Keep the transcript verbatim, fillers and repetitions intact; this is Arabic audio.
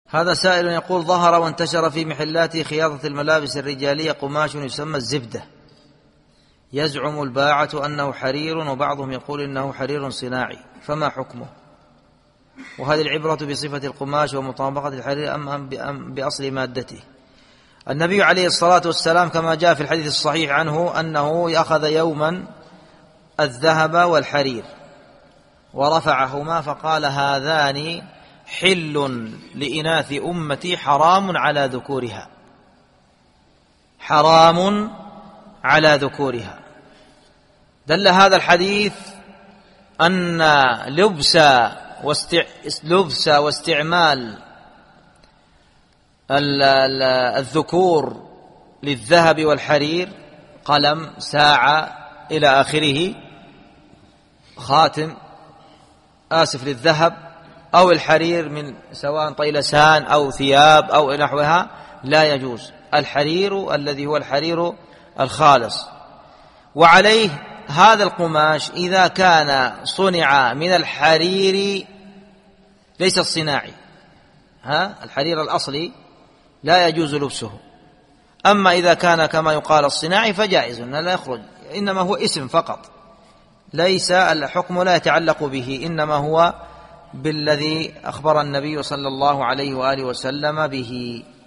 هذا سائل يقول: ظهر وانتشر في محلات خياطة الملابس الرجالية قماش يسمى الزبدة، يزعم الباعة أنه حرير، وبعضهم يقول إنه حرير صناعي، فما حكمه؟ وهذه العبرة بصفة القماش ومطابقة الحرير أم بأصل مادته؟ النبي عليه الصلاة والسلام كما جاء في الحديث الصحيح عنه أنه أخذ يوما الذهب والحرير ورفعهما فقال: هذان حل لإناث أمتي حرام على ذكورها، حرام على ذكورها. دل هذا الحديث أن لبس واستع... لبس واستعمال الذكور للذهب والحرير، قلم، ساعة إلى آخره، خاتم آسف للذهب أو الحرير من سواء طيلسان أو ثياب أو نحوها، لا يجوز. الحرير الذي هو الحرير الخالص. وعليه هذا القماش إذا كان صنع من الحرير ليس الصناعي، ها الحرير الأصلي لا يجوز لبسه. أما إذا كان كما يقال الصناعي فجائز، لا يخرج، إنما هو اسم فقط، ليس الحكم لا يتعلق به، إنما هو بالذي أخبر النبي صلى الله عليه وآله وسلم به.